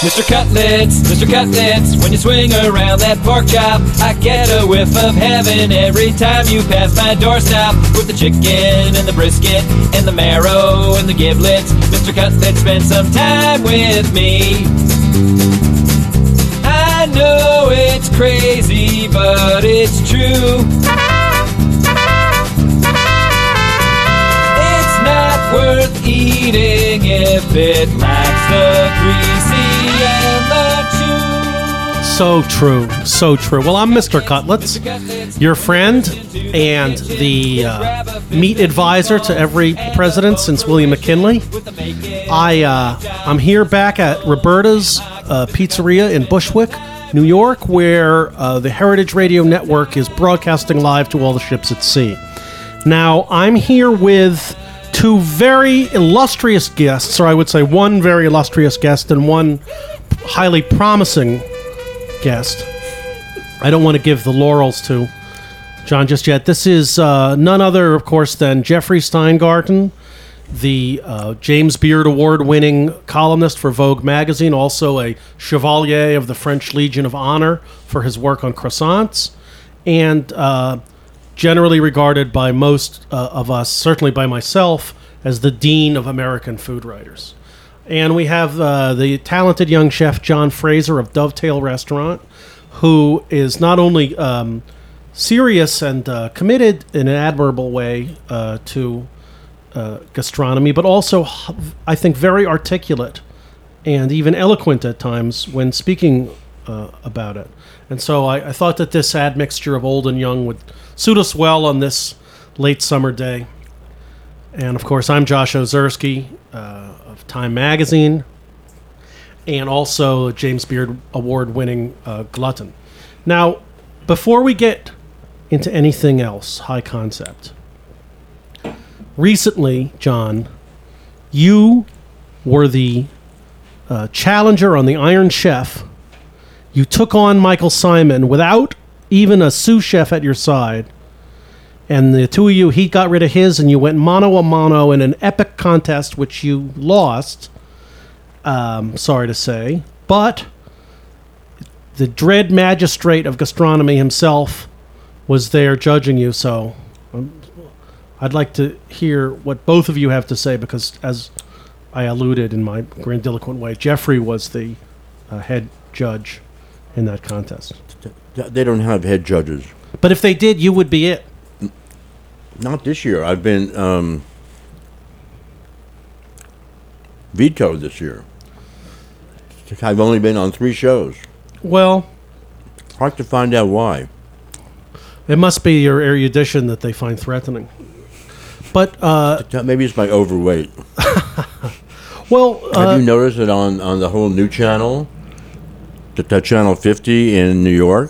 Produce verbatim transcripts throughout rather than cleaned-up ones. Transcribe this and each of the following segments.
Mister Cutlets, Mister Cutlets, when you swing around that pork chop, I get a whiff of heaven every time you pass my doorstop. With the chicken and the brisket and the marrow and the giblets, Mister Cutlet, spend some time with me. I know it's crazy, but it's true. It's not worth eating if it lacks the greasy and the chew. So true, so true. Well, I'm Mister Cutlets, your friend and the uh, meat advisor to every president since William McKinley. I, uh, I'm here back at Roberta's uh, Pizzeria in Bushwick, New York, where uh, the Heritage Radio Network is broadcasting live to all the ships at sea. Now, I'm here with two very illustrious guests, or I would say one very illustrious guest and one highly promising guest. I don't want to give the laurels to John just yet. This is uh, none other, of course, than Jeffrey Steingarten, the uh, James Beard Award-winning columnist for Vogue magazine, also a Chevalier of the French Legion of Honor for his work on croissants, and uh, generally regarded by most uh, of us, certainly by myself, as the Dean of American Food Writers. And we have uh, the talented young chef John Fraser of Dovetail Restaurant, who is not only um, serious and uh, committed in an admirable way uh, to uh, gastronomy, but also, I think, very articulate and even eloquent at times when speaking uh, about it. And so I, I thought that this admixture of old and young would suit us well on this late summer day. And, of course, I'm Josh Ozersky uh, of Time Magazine and also James Beard Award-winning uh, glutton. Now, before we get into anything else, high concept, recently, John, you were the uh, challenger on the Iron Chef. You took on Michael Symon without even a sous chef at your side. And the two of you, he got rid of his, and you went mano a mano in an epic contest, which you lost, um, sorry to say. But the dread magistrate of gastronomy himself was there judging you, so um, I'd like to hear what both of you have to say, because as I alluded in my grandiloquent way, Jeffrey was the uh, head judge in that contest. They don't have head judges. But if they did, you would be it. Not this year. I've been um, vetoed this year. I've only been on three shows. Well, hard to find out why. It must be your erudition that they find threatening. But uh, maybe it's my overweight. Well, uh, have you noticed that on, on the whole new channel, that, that channel fifty in New York,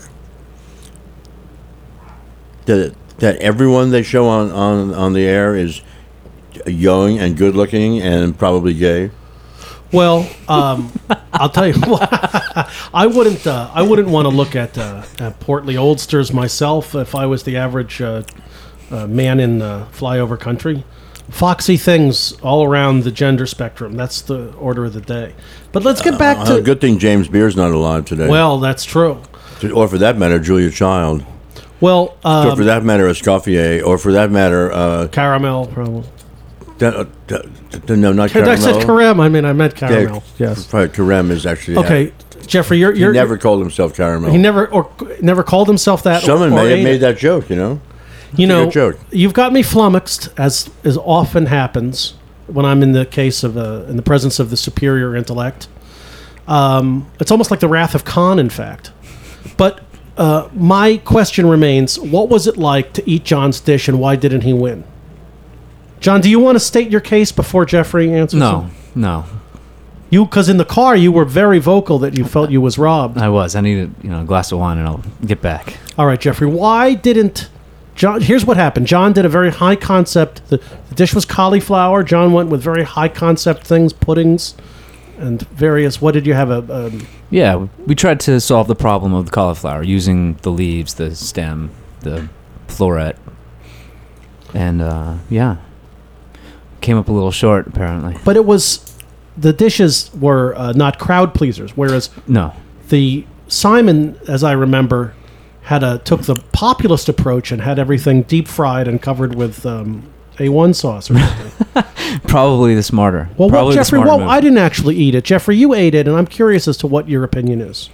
that that everyone they show on, on, on the air is young and good looking and probably gay? Well, um, I'll tell you what, I wouldn't uh, I wouldn't want to look at, uh, at portly oldsters myself if I was the average uh, uh, man in uh, flyover country. Foxy things all around the gender spectrum. That's the order of the day. But let's get back uh, to... Good thing James Beard's not alive today. Well, that's true. Or for that matter, Julia Child. Well, um, or for that matter, Escoffier. Or for that matter... Uh, Caramel, probably. That, uh, that, that, no, not Caramel. I said Carême. I mean, I meant Caramel. Yeah, yes. Carême is actually... Okay, uh, Jeffrey, you're... you're he never called himself Caramel. He never or never called himself that. Someone or, or may have made that joke, you know? You know, joke. You've got me flummoxed, as as often happens when I'm in the case of a, in the presence of the superior intellect. Um, it's almost like the Wrath of Khan, in fact. But uh, my question remains: what was it like to eat John's dish, and why didn't he win? John, do you want to state your case before Jeffrey answers? No, it? no. You, because in the car you were very vocal that you felt you was robbed. I was. I needed, you know, a glass of wine, and I'll get back. All right, Jeffrey. Why didn't John? Here's what happened. John did a very high concept. The, the dish was cauliflower. John went with very high concept things, puddings, and various. What did you have? A um, yeah, we tried to solve the problem of the cauliflower using the leaves, the stem, the floret, and uh, yeah, came up a little short apparently. But it was the dishes were uh, not crowd pleasers, whereas No. the Simon, as I remember, had a took the populist approach and had everything deep fried and covered with um, A one sauce or something. Probably the smarter. Well, Probably what, the Jeffrey, smarter well, move. I didn't actually eat it. Jeffrey, you ate it, and I'm curious as to what your opinion is.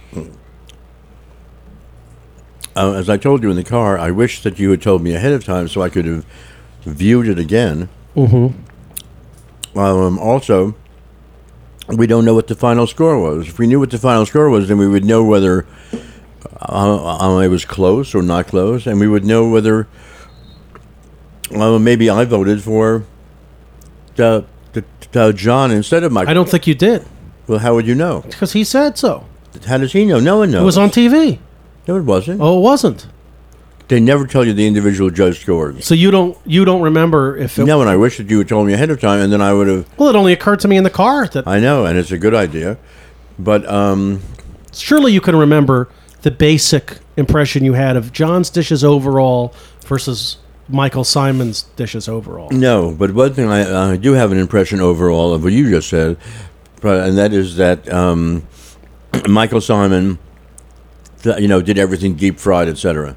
Uh, as I told you in the car, I wish that you had told me ahead of time so I could have viewed it again. Mm-hmm. Um, also, we don't know what the final score was. If we knew what the final score was, then we would know whether uh, uh, it was close or not close, and we would know whether uh, maybe I voted for the, the, the John instead of Michael. I don't think you did, Well, how would you know? because he said so. How does he know? No one knows. It was on T V. No, it wasn't. Oh, it wasn't. They never tell you the individual judge scores. So you don't you don't remember if it... No, and I wish that you had told me ahead of time, and then I would have. Well, it only occurred to me in the car that I know, and it's a good idea, but um, surely you can remember the basic impression you had of John's dishes overall versus Michael Simon's dishes overall. no. But one thing I, I do have an impression overall of what you just said, but, and that is that um, Michael Simon, th- you know, did everything deep fried, et cetera.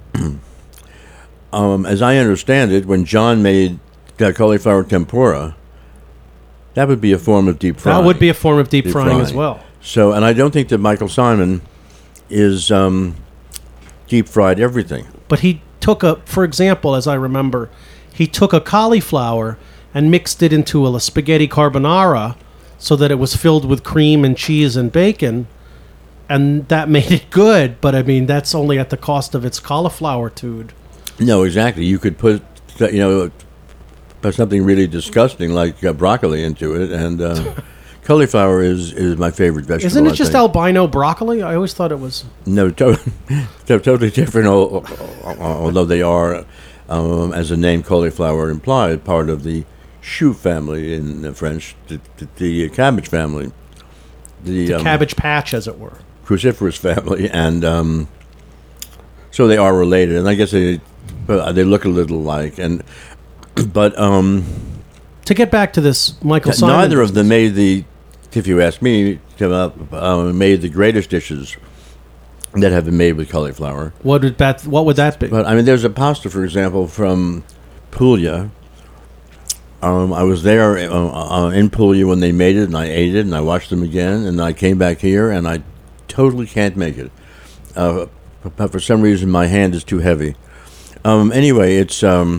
um, as I understand it, when John made uh, cauliflower tempura, that would be a form of deep frying. That would be a form of deep, Deep frying, as frying. well. So, and I don't think that Michael Simon is um, deep fried everything. But he took a, for example, as I remember, he took a cauliflower and mixed it into a spaghetti carbonara so that it was filled with cream and cheese and bacon, and that made it good. But I mean, that's only at the cost of its cauliflower-tude. No, exactly. You could put, uh, you know, put something really disgusting like uh, broccoli into it, and uh, cauliflower is, is my favorite vegetable. Isn't it I just think. albino broccoli? I always thought it was. No, to- they're totally different, al- al- although they are, um, as the name cauliflower implied, part of the choux family in uh, French, the, the, the cabbage family. The, The um, cabbage patch, as it were. cruciferous family, and um, so they are related. And I guess they uh, they look a little alike. And but um, To get back to this, Michael Simon. neither of them made the, if you ask me, uh, uh, made the greatest dishes that have been made with cauliflower. What would that? What would that be? But I mean, there's a pasta, for example, from Puglia. Um, I was there uh, uh, in Puglia when they made it, and I ate it, and I watched them again, and I came back here, and I totally can't make it. Uh, but for some reason, my hand is too heavy. Um, anyway, it's um,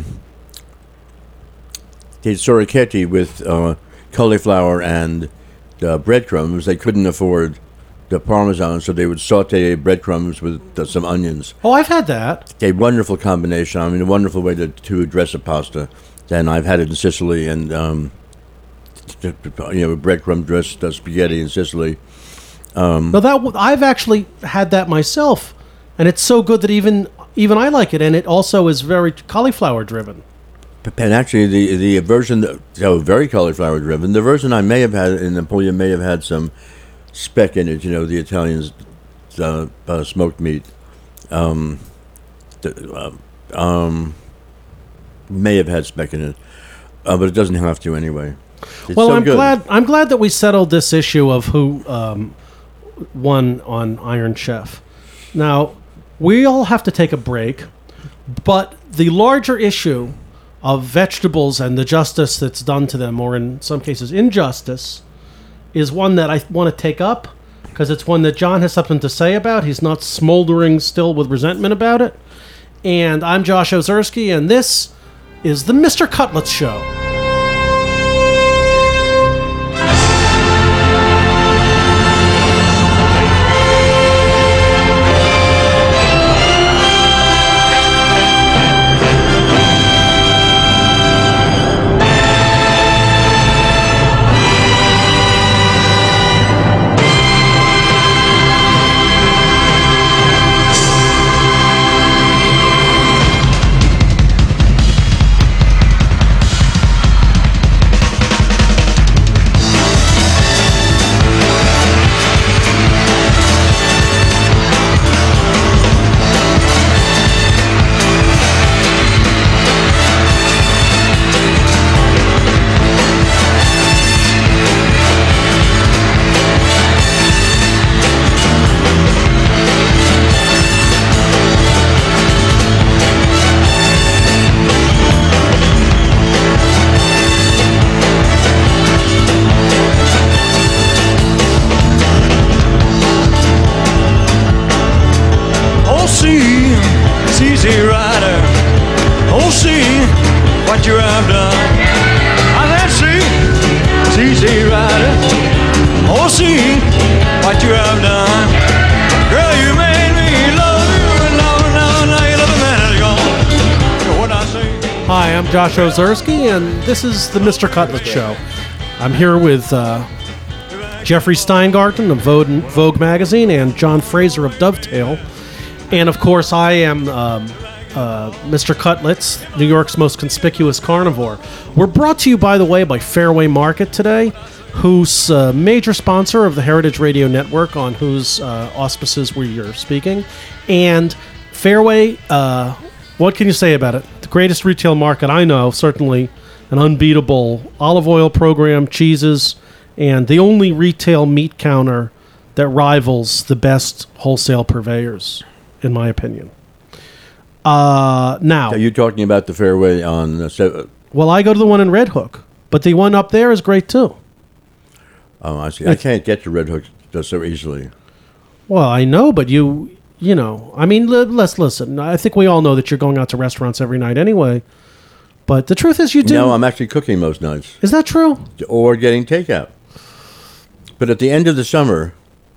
it's sorichetti with uh, cauliflower and uh, breadcrumbs. They couldn't afford the Parmesan, so they would saute breadcrumbs with uh, some onions. Oh, I've had that. A wonderful combination. I mean, a wonderful way to, to dress a pasta. And I've had it in Sicily, and um, you know, breadcrumb dressed uh, spaghetti in Sicily. No, that w- I've actually had that myself, and it's so good that even even I like it. And it also is very cauliflower driven. And actually, the the version that, so very cauliflower driven. The version I may have had in Napoleon may have had some speck in it. You know, the Italians uh, uh, smoked meat. Um, the, uh, um, may have had speck in it, uh, but it doesn't have to anyway. It's Well, so I'm good. glad I'm glad that we settled this issue of who um, won on Iron Chef. Now, we all have to take a break, but the larger issue of vegetables and the justice that's done to them, or in some cases injustice, is one that I want to take up because it's one that John has something to say about. He's not smoldering still with resentment about it. And I'm Josh Ozersky, and this is the Mister Cutlets Show. I'm Josh Ozersky, and this is the Mister Cutlet Show. I'm here with uh, Jeffrey Steingarten of Vogue, Vogue magazine and John Fraser of Dovetail. And, of course, I am um, uh, Mister Cutlets, New York's most conspicuous carnivore. We're brought to you, by the way, by Fairway Market today, who's a major sponsor of the Heritage Radio Network, on whose uh, auspices we are speaking. And Fairway, uh, what can you say about it? The greatest retail market I know, certainly an unbeatable olive oil program, cheeses, and the only retail meat counter that rivals the best wholesale purveyors, in my opinion. Uh, now, Are you talking about the Fairway on uh, se- well, I go to the one in Red Hook, but the one up there is great too. Oh, I see. I can't get to Red Hook just so easily. Well, I know, but you, you know, I mean, l- let's listen. I think we all know that you're going out to restaurants every night anyway. But the truth is, you do. No, I'm actually cooking most nights. Is that true? Or getting takeout. But at the end of the summer,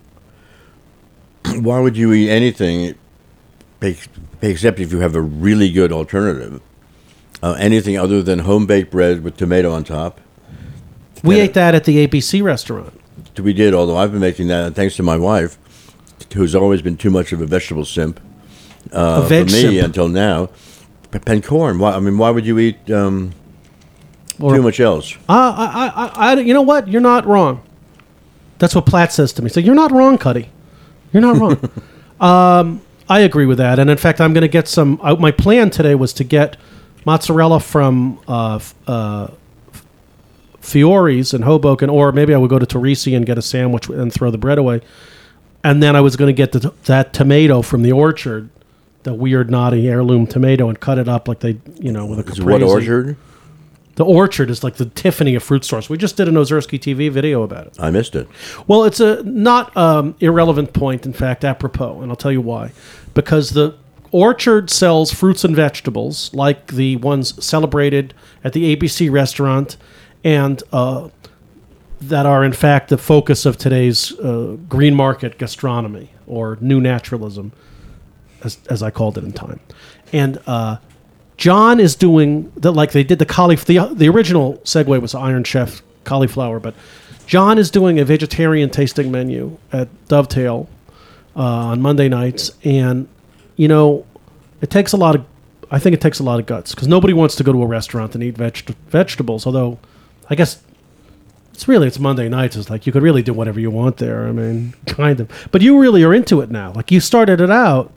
why would you eat anything except if you have a really good alternative? Uh, anything other than home-baked bread with tomato on top? We Yeah. ate that at the A B C restaurant. We did, although I've been making that thanks to my wife, who's always been too much of a vegetable simp uh, a veg for me simp. until now. P- And corn. Why, I mean, why would you eat um, Or- too much else? Uh, I, I, I, I, you know what? You're not wrong. That's what Platt says to me. So you're not wrong, Cuddy. You're not wrong. um, I agree with that. And in fact, I'm going to get some. Uh, my plan today was to get mozzarella from uh, f- uh, Fiore's in Hoboken, or maybe I would go to Torrisi and get a sandwich and throw the bread away. And then I was going to get the, that tomato from the orchard, the weird, naughty heirloom tomato, and cut it up like they, you know, with a Is it what caprese. orchard? The orchard is like the Tiffany of fruit stores. We just did an Ozersky T V video about it. I missed it. Well, it's a not um, irrelevant point, in fact, apropos, and I'll tell you why. Because the orchard sells fruits and vegetables like the ones celebrated at the A B C restaurant, and uh, that are, in fact, the focus of today's uh, green market gastronomy, or new naturalism, as, as I called it in time. And uh, John is doing, the, like they did the cauliflower, the, the original segue was Iron Chef cauliflower, but John is doing a vegetarian tasting menu at Dovetail uh, on Monday nights. And, you know, it takes a lot of, I think it takes a lot of guts, because nobody wants to go to a restaurant and eat veg- vegetables, although I guess it's really, it's Monday nights. It's like you could really do whatever you want there. I mean, kind of. But you really are into it now. Like you started it out.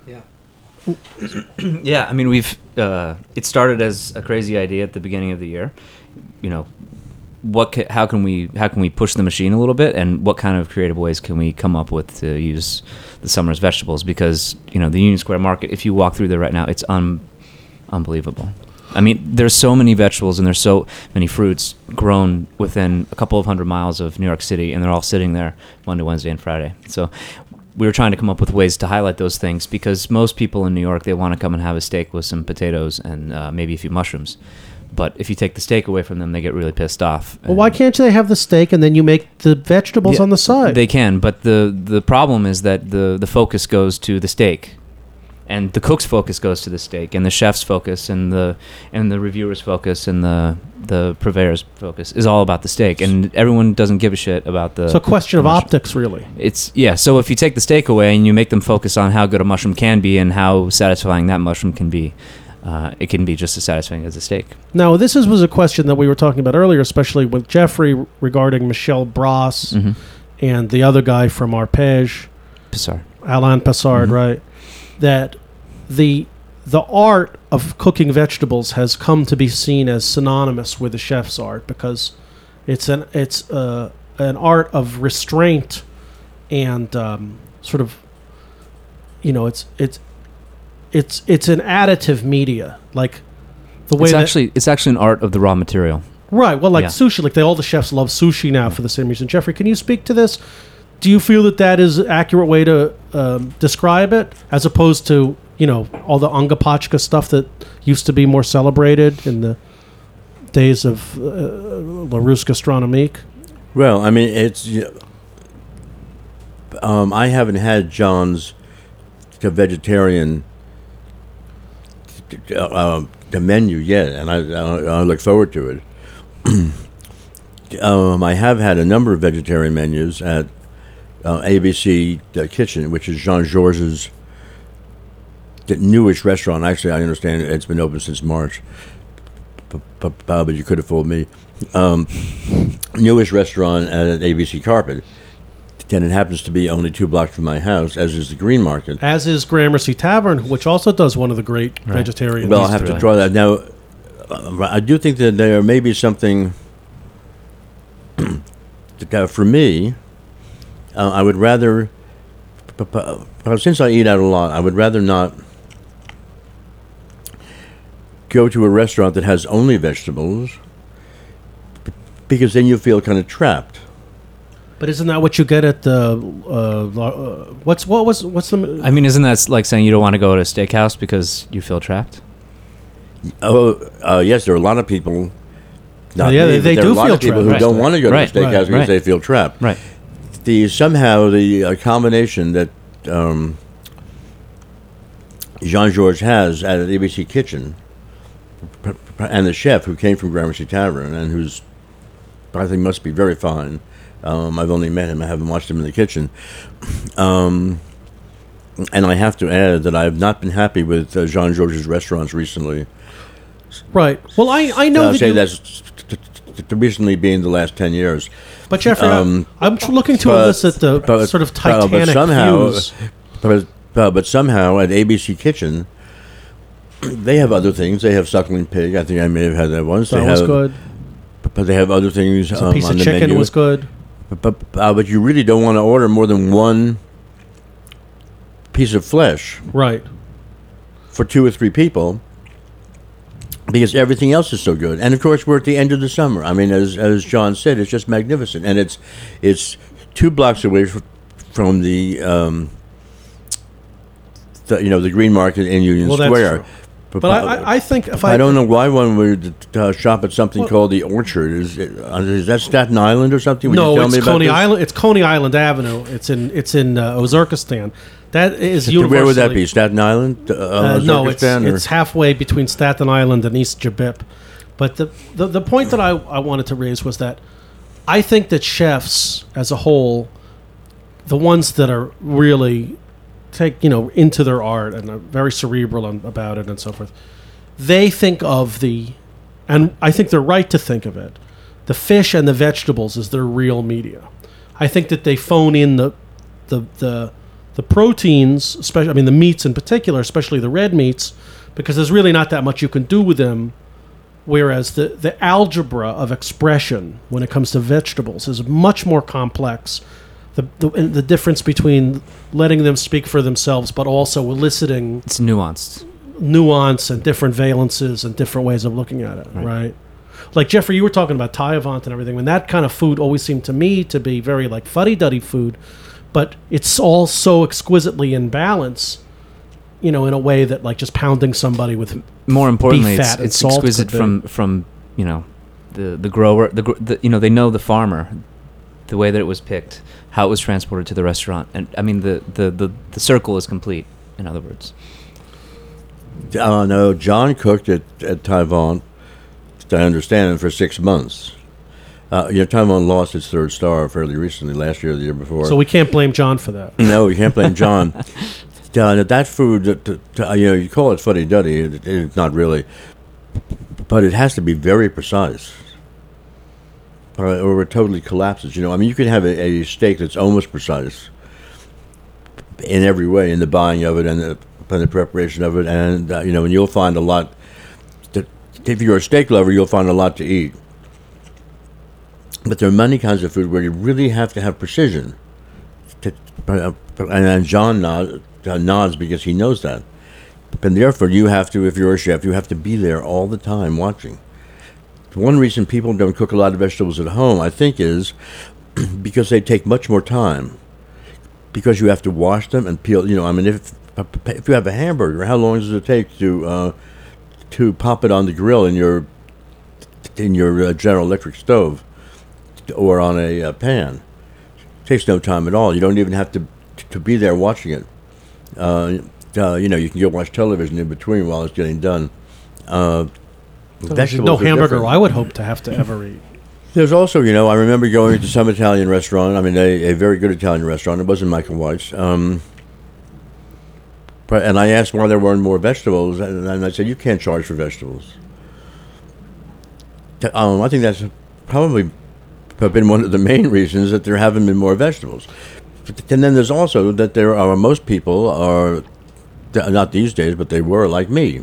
Yeah, I mean, we've uh, it started as a crazy idea at the beginning of the year. You know, what ca- how can we how can we push the machine a little bit, and what kind of creative ways can we come up with to use the summer's vegetables? Because you know, the Union Square Market, if you walk through there right now, it's un- unbelievable. I mean, there's so many vegetables and there's so many fruits grown within a couple of hundred miles of New York City, and they're all sitting there Monday, Wednesday, and Friday. So we were trying to come up with ways to highlight those things, because most people in New York, they want to come and have a steak with some potatoes and uh, maybe a few mushrooms. But if you take the steak away from them, they get really pissed off. Well, why can't they have the steak and then you make the vegetables Yeah, on the side? They can, but the, the problem is that the, the focus goes to the steak. And the cook's focus goes to the steak, and the chef's focus, and the and the reviewer's focus, and the the purveyor's focus is all about the steak, and everyone doesn't give a shit about the. It's a question of the mushroom. optics, really. It's yeah. So if you take the steak away and you make them focus on how good a mushroom can be and how satisfying that mushroom can be, uh, it can be just as satisfying as a steak. Now, this is, was a question that we were talking about earlier, especially with Jeffrey regarding Michel Brass Mm-hmm. and the other guy from Arpège, Bizarre. Alain Passard, Mhm. right? That the the art of cooking vegetables has come to be seen as synonymous with the chef's art, because it's an it's uh, an art of restraint and um, sort of, you know, it's it's it's it's an additive media, like the way It's that, actually it's actually an art of the raw material. right. Well, like Yeah. sushi, like they, all the chefs love sushi now for the same reason. Jeffrey, can you speak to this? Do you feel that that is an accurate way to um, describe it, as opposed to, you know, all the Angapachka stuff that used to be more celebrated in the days of uh, La Russe Gastronomique? Well, I mean, it's. you know, Um, I haven't had John's vegetarian uh, the menu yet, and I, I, I look forward to it. um, I have had a number of vegetarian menus at uh, A B C uh, Kitchen, which is Jean Georges' the newish restaurant. Actually, I understand it's been open since March, but, but, but you could have fooled me. Um, newish restaurant at A B C Carpet. And it happens to be only two blocks from my house, as is the Green Market. As is Gramercy Tavern, which also does one of the great right. vegetarian. Well, I'll have to draw that. Now, uh, I do think that there may be something that, uh, for me, uh, I would rather, uh, since I eat out a lot, I would rather not go to a restaurant that has only vegetables, because then you feel kind of trapped. But isn't that what you get at the uh, uh, what's what was what's the? I mean, isn't that like saying you don't want to go to a steakhouse because you feel trapped? Oh, uh, yes, there are a lot of people. Not oh, yeah, me, they, they there do are a lot feel of people trapped. who Right. don't want to go right. to a steakhouse right. because right. they feel trapped. Right. The somehow the uh, combination that um, Jean Georges has at an A B C Kitchen, and the chef who came from Gramercy Tavern and who's I think must be very fine. Um, I've only met him. I haven't watched him in the kitchen. Um, and I have to add that I have not been happy with uh, Jean Georges' restaurants recently. Right. Well, I, I know I'll that say you, that's t- t- t- recently being the last ten years. But Jeffrey, um, I'm tr- looking to but- elicit the but- sort of uh, Titanic but somehow, views. But, uh, but somehow at A B C Kitchen, they have other things. They have suckling pig. I think I may have had that once. That they was have, good. But they have other things A um, piece on of the chicken menu. was good. But but, uh, but you really don't want to order more than one piece of flesh Right. for two or three people because everything else is so good. And of course, we're at the end of the summer. I mean, as as John said, it's just magnificent, and it's it's two blocks away f- from the, um, the you know the Green Market in Union Well, that's Square. true. But I, I, I think if I, I don't know why one would uh, shop at something Well- called the Orchard. Is it, uh, is that Staten Island or something? Would you no, tell it's me about Coney this? Island. It's Coney Island Avenue. It's in it's in uh, Uzbekistan. That is universally. Where would that be? Staten Island? Uh, Uh, no, it's Uzbekistan, or- it's halfway between Staten Island and East Jabip. But the, the the point that I, I wanted to raise was that I think that chefs as a whole, the ones that are really take you know into their art and are very cerebral and, about it and so forth, they think of the, and I think they're right to think of it, the fish and the vegetables as their real media. I think that they phone in the the the the proteins, especially I mean the meats in particular, especially the red meats, because there's really not that much you can do with them. Whereas the, the algebra of expression when it comes to vegetables is much more complex. The, the the difference between letting them speak for themselves, but also eliciting It's nuanced. nuance and different valences and different ways of looking at it, right? right? Like, Jeffrey, you were talking about Thai Avant and everything, and that kind of food always seemed to me to be very, like, fuddy-duddy food, but it's all so exquisitely in balance, you know, in a way that, like, just pounding somebody with More importantly, beef it's, fat and it's salt exquisite could be. from, from, you know, the, the grower, the, gr- the, you know, they know the farmer, the way that it was picked, how it was transported to the restaurant. And, I mean, the, the, the, the circle is complete, in other words. Uh, no, John cooked at, at Taiwan, I understand, for six months. Uh, you know, Taiwan lost its third star fairly recently, last year or the year before. So we can't blame John for that. No, you can't blame John. uh, that food, that, that, you know, you call it fuddy-duddy, it, it's not really. But it has to be very precise. Or, or it totally collapses, you know. I mean, you can have a, a steak that's almost precise in every way, in the buying of it and the, and the preparation of it. And, uh, you know, and you'll find a lot. To, if you're a steak lover, you'll find a lot to eat. But there are many kinds of food where you really have to have precision. To, uh, and John nod, uh, nods because he knows that. And therefore, you have to, if you're a chef, you have to be there all the time watching. One reason people don't cook a lot of vegetables at home, I think, is because they take much more time. Because you have to wash them and peel. You know, I mean, if if you have a hamburger, how long does it take to uh, to pop it on the grill in your in your uh, General Electric stove or on a uh, pan? It takes no time at all. You don't even have to to be there watching it. Uh, uh, you know, you can go watch television in between while it's getting done. Uh, vegetables no are hamburger different. I would hope to have to ever eat. There's also, you know, I remember going to some Italian restaurant. I mean, a, a very good Italian restaurant. It wasn't Michael White's. Um, but, and I asked why there weren't more vegetables, and, and I said, you can't charge for vegetables. T- Um, I think that's probably been one of the main reasons that there haven't been more vegetables. And then there's also that there are, most people are, not these days, but they were like me.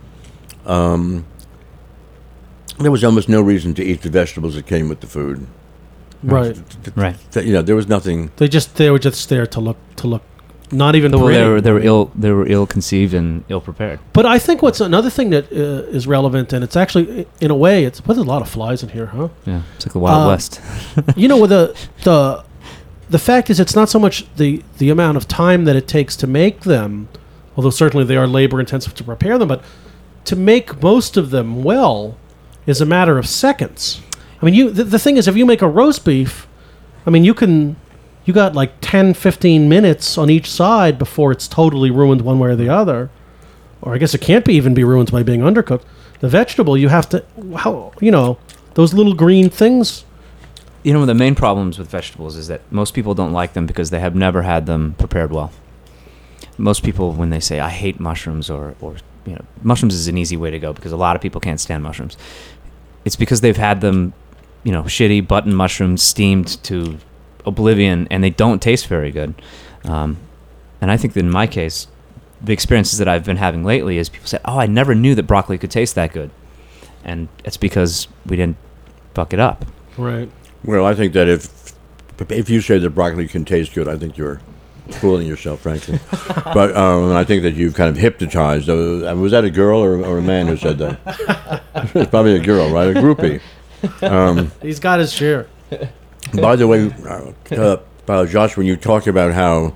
Um, there was almost no reason to eat the vegetables that came with the food. Right. Right. Th- You know, there was nothing. They just they were just there to look to look not even Well, pretty. they were they were ill they were ill conceived and ill prepared. But I think what's another thing that uh, is relevant, and it's actually in a way, it's there's a lot of flies in here, huh? Yeah, it's like the Wild Uh, West. You know, with the the the fact is, it's not so much the the amount of time that it takes to make them, although certainly they are labor intensive to prepare them, but to make most of them well is a matter of seconds. I mean, you the, the thing is, if you make a roast beef, I mean, you can you got like ten, fifteen minutes on each side before it's totally ruined one way or the other. Or I guess it can't be even be ruined by being undercooked. The vegetable, you have to, how you know, those little green things. You know, one of the main problems with vegetables is that most people don't like them because they have never had them prepared well. Most people, when they say, I hate mushrooms, or, or you know, mushrooms is an easy way to go because a lot of people can't stand mushrooms. It's because they've had them, you know, shitty button mushrooms steamed to oblivion, and they don't taste very good. Um, and I think that in my case, the experiences that I've been having lately is people say, oh, I never knew that broccoli could taste that good. And it's because we didn't fuck it up. Right. Well, I think that if if you say that broccoli can taste good, I think you're fooling yourself, frankly. But um, I think that you've kind of hypnotized. Uh, was that a girl or, or a man who said that? It's probably a girl, right? A groupie. Um, He's got his share. by the way, uh, uh, Josh, when you talk about how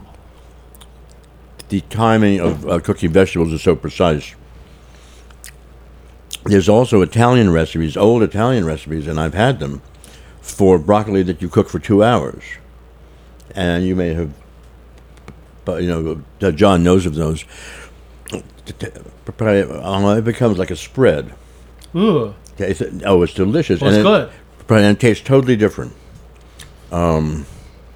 the timing of uh, cooking vegetables is so precise, there's also Italian recipes, old Italian recipes, and I've had them, for broccoli that you cook for two hours. And you may have, but you know, uh, John knows of those. It becomes like a spread. Ooh. Okay, it's, oh, it's delicious. Well, it's and good. It, and it tastes totally different. Um,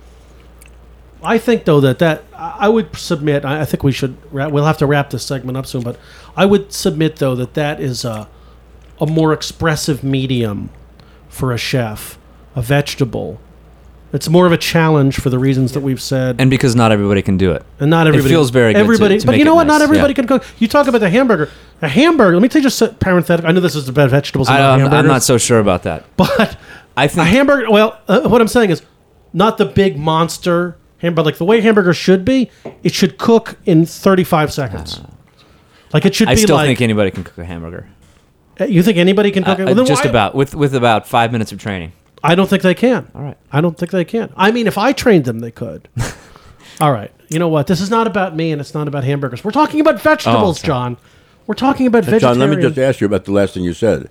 I think though that that I would submit. I I think we should. Wrap, we'll have to wrap this segment up soon, but I would submit though that that is a a more expressive medium for a chef, a vegetable. It's more of a challenge for the reasons that we've said, And because not everybody can do it. and not everybody feels very good to- Everybody, to but make you know it what? Not nice, everybody yeah. can cook. You talk about the hamburger. A hamburger. Let me tell you just a parenthetical. I know this is about vegetables and I, not I'm, hamburgers. I'm not so sure about that. But I a think hamburger. Well, uh, what I'm saying is, not the big monster hamburger. Like the way hamburgers should be, it should cook in thirty-five seconds. Like it should I be still like. think anybody can cook a hamburger. Uh, You think anybody can cook Uh, it? Well, then just why- about with with about five minutes of training. I don't think they can. All right. I don't think they can. I mean, if I trained them, they could. All right. You know what? This is not about me, and it's not about hamburgers. We're talking about vegetables, Oh, sorry. John. We're talking about John, vegetarian. let me just ask you about the last thing you said.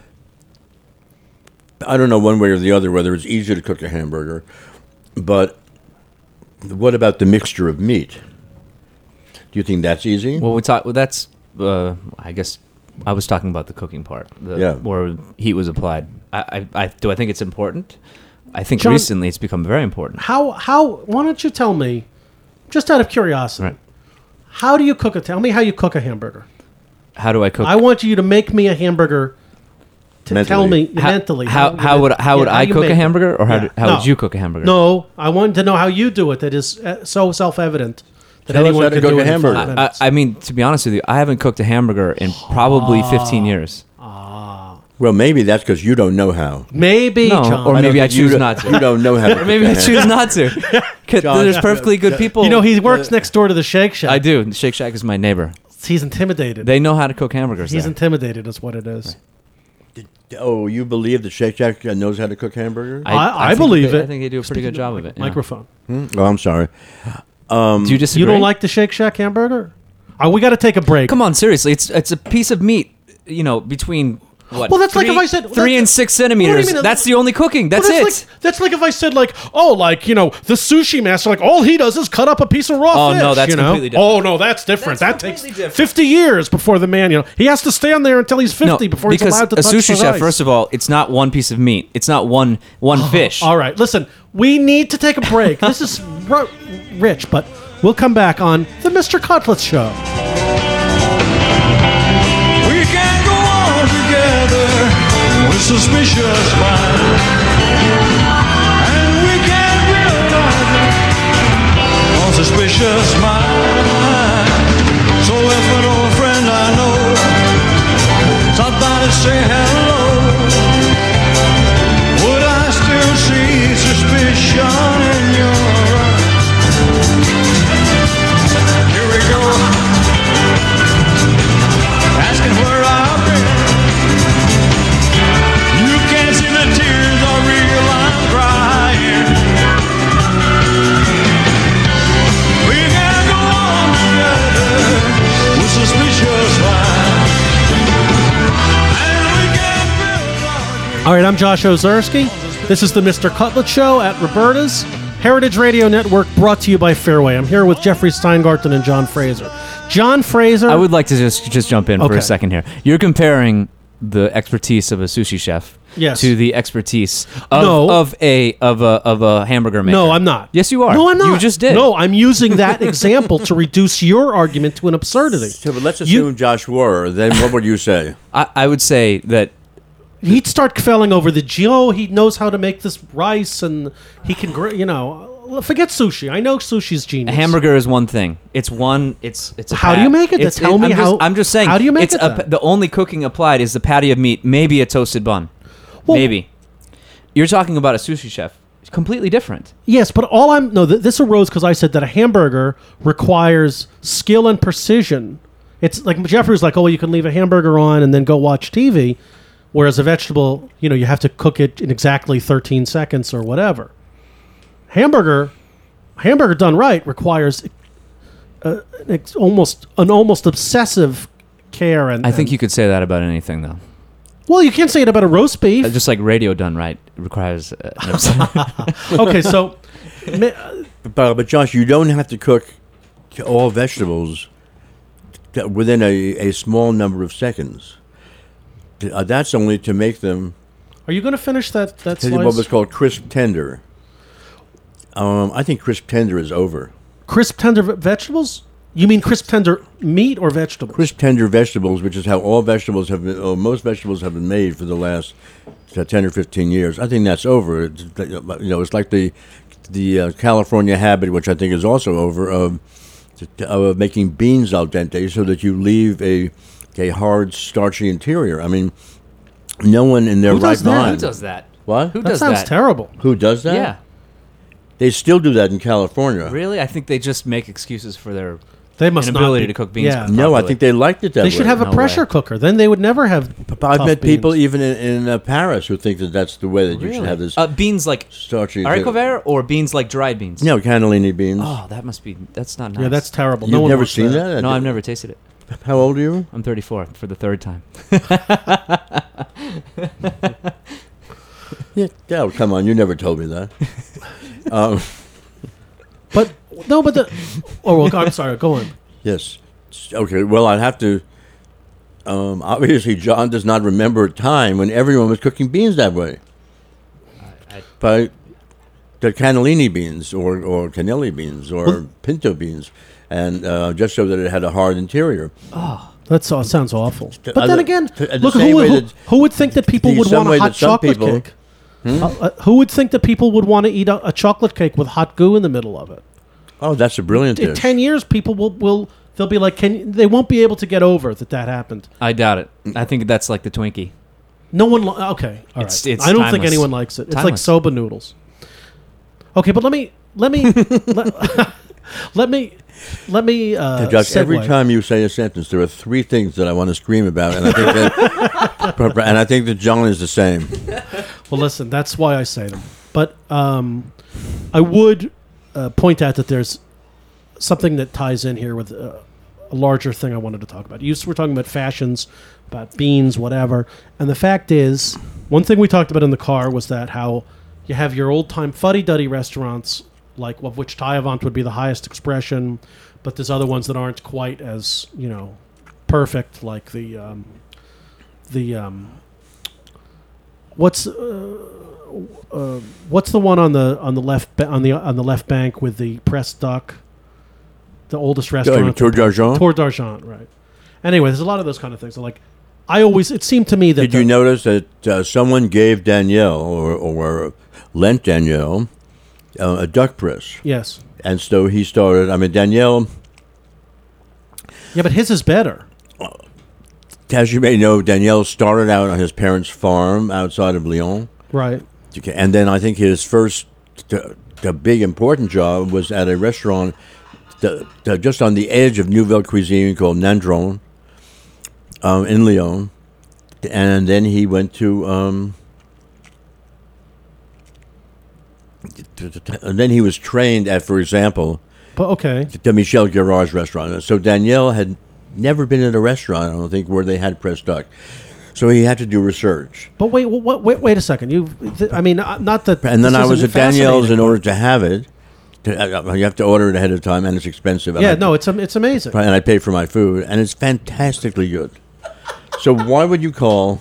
I don't know one way or the other whether it's easy to cook a hamburger, but what about the mixture of meat? Do you think that's easy? Well, we talk. Well, that's. Uh, I guess I was talking about the cooking part. The, Yeah. Where heat was applied. I, I, I do. I think it's important. I think John- recently it's become very important. How, how, why don't you tell me, just out of curiosity, Right. how do you cook it? Tell me how you cook a hamburger. How do I cook? I want you to make me a hamburger to Mentally. tell me how, mentally. How, how would how would yeah, I you cook a make it. hamburger, or how, Yeah. do, how No. would you cook a hamburger? No, I want to know how you do it. That is uh, so self-evident that Tell us anyone how to can cook do a it in hamburger. five I, minutes. I mean, to be honest with you, I haven't cooked a hamburger in probably fifteen years. Well, maybe that's because you don't know how. Maybe, No, John. or maybe I think you choose don't- not to. You don't know how to cook Maybe a I ham- choose not to. 'Cause John, There's perfectly good people. you know, he works next door to the Shake Shack. I do. Shake Shack is my neighbor. He's intimidated. They know how to cook hamburgers. He's there. intimidated is what it is. Oh, you believe that Shake Shack knows how to cook hamburgers? I- I think believe they- it. I think they do a pretty good job of it. yeah. Microphone. Oh, I'm sorry. Do you disagree? You don't like the Shake Shack hamburger? Oh, we got to take a break. Come on, seriously. It's it's a piece of meat. You know, between what? Well, that's three, like if I said three and six centimeters. mean? That's the only cooking. That's Well, it. Like, that's like if I said like, oh, like you know, the sushi master, like all he does is cut up a piece of raw Oh, fish. no, that's you know? completely different. Oh no, that's different. That's that takes completely different. fifty years before the man. You know, he has to stand there until he's fifty before he's because allowed to a touch sushi the chef, rice. first of all, it's not one piece of meat. It's not one one fish. All right, listen, we need to take a break. This is r- rich, but we'll come back on the Mister Cutlets Show. We can go on together with suspicious minds, and we can build on suspicious minds. So if an old friend I know stopped by to say hello, would I still see suspicion in your eyes? Here we go, asking where I've been. You can't see the tears are real, I'm crying. We can go on together with suspicious minds, and we can build our All right, I'm Josh Ozersky. This is the Mister Cutlet Show at Roberta's Heritage Radio Network, brought to you by Fairway. I'm here with Jeffrey Steingarten and John Fraser. John Fraser. I would like to just just jump in for Okay. a second here. You're comparing the expertise of a sushi chef Yes. to the expertise of, No. of a of a of a hamburger maker. No, I'm not. Yes, you are. No, I'm not. You just did. No, I'm using that example to reduce your argument to an absurdity. So, but let's You- assume Josh were. Then what would you say? I, I would say that He'd start failing over the Geo. He knows how to make this rice, and he can, gr- you know, forget sushi. I know sushi's a genius. hamburger is one thing. It's one. It's it's. A How do pat- you make it? It's, Tell me I'm how- Just, I'm just saying. how do you make it's it a, then? The only cooking applied is the patty of meat, maybe a toasted bun, Well- maybe. You're talking about a sushi chef. It's completely different. Yes, but all I'm no. Th- this arose because I said that a hamburger requires skill and precision. It's like Jeffrey was like, "Oh, well, you can leave a hamburger on and then go watch T V," whereas a vegetable, you know, you have to cook it in exactly thirteen seconds or whatever. Hamburger, hamburger done right requires uh, it's almost an almost obsessive care and. I think and- you could say that about anything, though. Well, you can't say it about a roast beef. Uh, Just like radio done right requires. Uh, an obs- Okay, so ma- But, but Josh, you don't have to cook all vegetables t- within a, a small number of seconds. Uh, that's only to make them are you going to finish that that to slice? what was called crisp tender. Um, I think crisp tender is over. Crisp tender ve- vegetables? You mean crisp tender meat or vegetables? Crisp tender vegetables, which is how all vegetables have been, or most vegetables have been made for the last uh, ten or fifteen years. I think that's over. It's, you know, it's like the the uh, California habit, which I think is also over, of of making beans al dente, so that you leave a a hard, starchy interior. I mean, no one in their Who right does that? mind. Who does that? What? Who That does sounds that? terrible. Who does that? Yeah. They still do that in California. Really? I think they just make excuses for their They must inability not be, to cook beans. Yeah. No, I properly. think they liked it that They way. should have a No pressure way. cooker. Then they would never have. But I've tough met people beans. even in, in uh, Paris who think that that's the way that you should Really? have this Uh, beans like starchy. haricot vert or beans like dried beans? No, cannellini beans. Oh, that must be. That's not nice. Yeah, that's terrible. You've no one never wants seen that? No, I've never tasted it. How old are you? I'm thirty-four for the third time. Yeah. Oh, come on. You never told me that. um, But no, but the. Oh, well, I'm sorry. Go on. yes. Okay. Well, I'd have to. Um, obviously, John does not remember a time when everyone was cooking beans that way. I- But the cannellini beans or, or cannelli beans or Well- pinto beans, and uh, just so that it had a hard interior. That so- sounds awful. But other- then again, to- the look, same who, way who, that- who would think that people the would same want way a hot that some chocolate people- cake? Uh, uh, who would think that people would want to eat a, a chocolate cake with hot goo in the middle of it? Oh, that's a brilliant In dish. ten years, people will will they'll be like, can you- they won't be able to get over that that happened. I doubt it. I think that's like the Twinkie. No one. Li- okay, all right. It's- it's I don't think timeless. anyone likes it. It's like Timeless. soba noodles. Okay, but let me let me let, let me let me. Uh, Josh, every segue. time you say a sentence, there are three things that I want to scream about, and I think that, and I think that John is the same. Well, listen, that's why I say them. But um, I would uh, point out that there's something that ties in here with uh, a larger thing I wanted to talk about. You were talking about fashions, about beans, whatever. And the fact is, one thing we talked about in the car was that how you have your old-time fuddy-duddy restaurants, like of which Taillevent would be the highest expression, but there's other ones that aren't quite as, you know, perfect, like the um, the um, what's uh, uh, what's the one on the on the left ba- on the on the left bank with the pressed duck, the oldest restaurant, Tour d'Argent. Tour d'Argent, right? Anyway, there's a lot of those kind of things. Like, I always, it seemed to me that Did the, you notice that uh, someone gave Danielle or, or lent Danielle uh, a duck press? yes, And so he started. I mean, Danielle, yeah, but his is better. as you may know, Danielle started out on his parents' farm outside of Lyon. Right. And then I think his first, the, the big important job was at a restaurant the, the, just on the edge of Nouvelle Cuisine called Nandron um, in Lyon. And then he went to, um, and then he was trained at, for example, But okay. the Michel Girard's restaurant. So Danielle had never been in a restaurant, I don't think, where they had pressed duck. So he had to do research. But wait, wait, wait, wait a second. You, th- I mean, uh, not that. And then this I was isn't at Danielle's fascinating. in order to have it. To, uh, you have to order it ahead of time, and it's expensive. And Yeah, I, no, it's am- it's amazing. and I pay for my food, and it's fantastically good. So why would you call?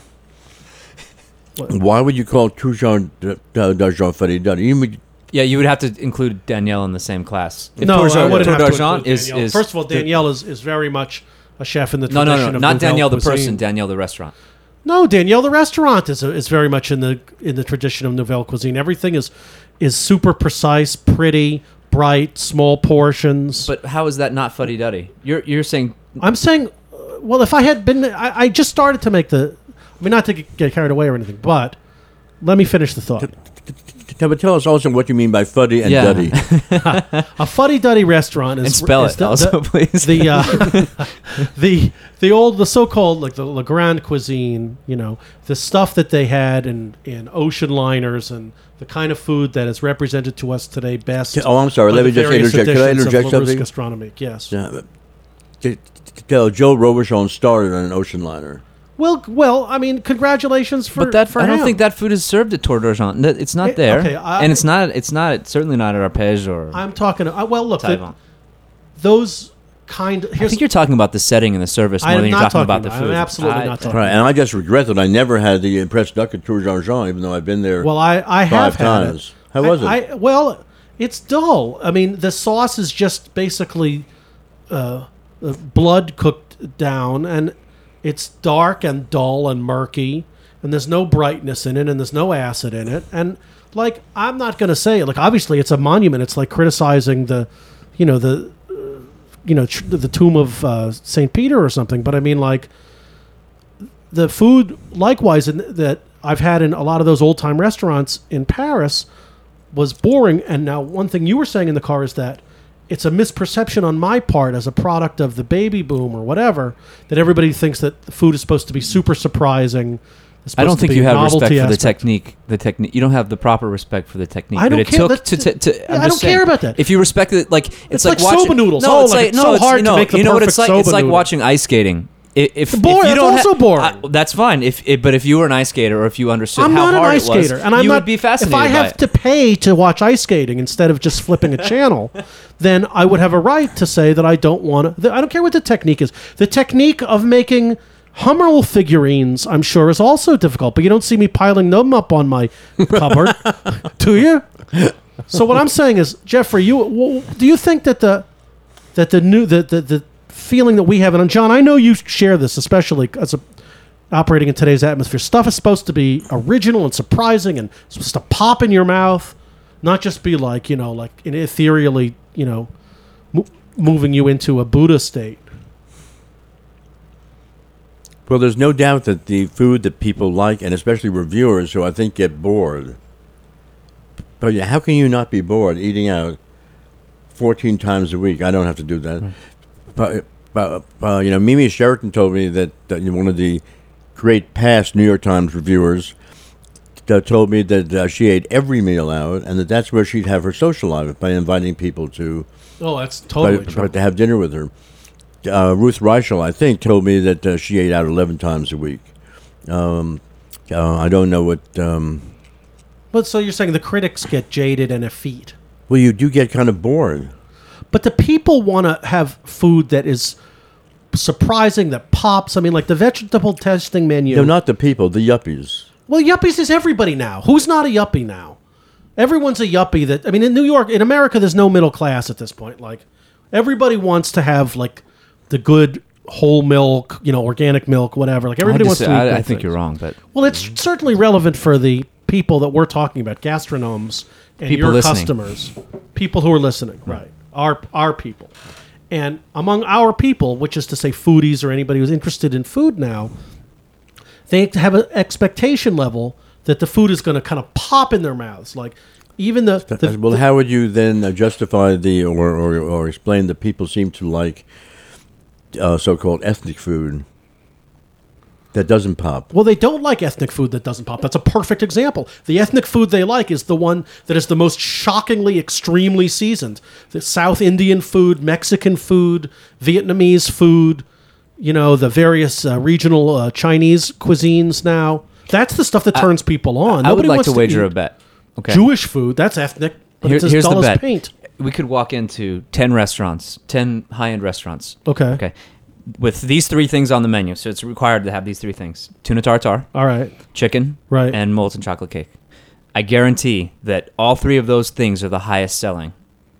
Why would you call Toujours d'Argent Fuddy-Duddy? You would- Yeah, you would have to include Danielle in the same class. If No, Tour I d'Argent- wouldn't Tour have to d'Argent include is, Danielle. is First of all, Danielle is, is very much a chef in the no, tradition no, no, of not Nouvelle Danielle the cuisine. person, Danielle the restaurant. No, Danielle the restaurant is a, is very much in the in the tradition of Nouvelle cuisine. Everything is is super precise, pretty, bright, small portions. But how is that not fuddy duddy? You're you're saying I'm saying, uh, well, if I had been, I, I just started to make the. I mean, not to get get carried away or anything, but let me finish the thought. Yeah, but tell us also what you mean by Fuddy and Yeah. Duddy. A fuddy-duddy restaurant is and spell is it the, also, the, please. the uh, the the old the so-called like the Le Grand Cuisine, you know, the stuff that they had in in ocean liners and the kind of food that is represented to us today best. Oh, I'm sorry. by Let the me just various interject. Can I editions of interject Larousse something? Gastronomique, yes. Yeah, but t- t- tell Joe Robuchon started on an ocean liner. Well, well, I mean, congratulations for but that for I don't him. think that food is served at Tour d'Argent. No, it's not Eh, there, okay, I- and it's not. It's not. It's certainly not at Arpège or I'm talking. Uh, well, look, the, Taillevent. those kind. I Here's, think you're talking about the setting and the service more I am than you're not talking talking about the about- I'm food. absolutely I- not talking Right, and I just regret that I never had the pressed duck at Tour d'Argent, even though I've been there. well, I I have Five had times. it. How was I, it? I, well, it's dull. I mean, the sauce is just basically uh, uh, blood cooked down, and it's dark and dull and murky, and there's no brightness in it, and there's no acid in it, and like I'm not going to say like obviously it's a monument. It's like criticizing the, you know the, uh, you know tr- the tomb of uh, Saint Peter or something. But I mean like the food likewise in, that I've had in a lot of those old time restaurants in Paris was boring. And now one thing you were saying in the car is that it's a misperception on my part as a product of the baby boom or whatever that everybody thinks that the food is supposed to be super surprising. It's I don't supposed to think be you a have respect novelty for the aspect. technique. The technique. You don't have the proper respect for the technique. I don't but it care. took That- to. to, to yeah, I'm I just don't care saying, about that. If you respect it, like it's, It's like, like watching, soba noodles. No, Oh, it's like like it's no, so it's, hard you to know, make the you know what perfect it's like. soba It's like noodle. watching ice skating. I- If, Boy, if you that's don't also ha- boring. I- that's fine. If it, but if you were an ice skater or if you understood I'm how not an hard ice it was, skater, and I'm you not. would be fascinated If I by have it. to pay to watch ice skating instead of just flipping a channel, then I would have a right to say that I don't want to. I don't care what the technique is. The technique of making Hummel figurines, I'm sure, is also difficult. But you don't see me piling them up on my cupboard, do you? So what I'm saying is, Jeffrey, you w- do you think that the that the new the the, the feeling that we have, and John, I know you share this, especially as a operating in today's atmosphere. Stuff is supposed to be original and surprising and supposed to pop in your mouth, not just be like, you know, like in ethereally, you know, mo- moving you into a Buddha state. Well, there's no doubt that the food that people like, and especially reviewers who I think get bored. But yeah, how can you not be bored eating out fourteen times a week? I don't have to do that. Hmm. But, but uh, you know, Mimi Sheraton told me that, that one of the great past New York Times reviewers uh, told me that uh, she ate every meal out, and that that's where she'd have her social life by inviting people to Oh, that's totally by, true. to have dinner with her. uh, Ruth Reichel, I think, told me that uh, she ate out eleven times a week. Um, uh, I don't know what. Um, But so you're saying the critics get jaded and effete. well, you do get kind of bored. But the people want to have food that is surprising, that pops. I mean, like the vegetable testing menu. No, not the people, the yuppies. Well, yuppies is everybody now. Who's not a yuppie now? Everyone's a yuppie. That I mean, in New York, in America, there's no middle class at this point. Like, everybody wants to have like the good whole milk, you know, organic milk, whatever. Like everybody I, wants dis- to. Eat I, good I think things. you're wrong, but Well, it's certainly relevant for the people that we're talking about, gastronomes and People your listening. customers, people who are listening, right? Our our people, and among our people, which is to say, foodies or anybody who's interested in food now, they have an expectation level that the food is going to kind of pop in their mouths, like even the, the well, how would you then uh, justify the or, or or explain that people seem to like uh, so-called ethnic food that doesn't pop? Well, they don't like ethnic food that doesn't pop. That's a perfect example. The ethnic food they like is the one that is the most shockingly, extremely seasoned. The South Indian food, Mexican food, Vietnamese food, you know, the various uh, regional uh, Chinese cuisines now. That's the stuff that turns people on. I would Nobody like wants to wager eat a bet. Okay. Jewish food, that's ethnic, but Here- it's as here's dull the as bet. paint. We could walk into ten restaurants, ten high-end restaurants. Okay. Okay. With these three things on the menu, so it's required to have these three things: tuna tartare, All right. chicken, Right. and molten chocolate cake. I guarantee that all three of those things are the highest selling.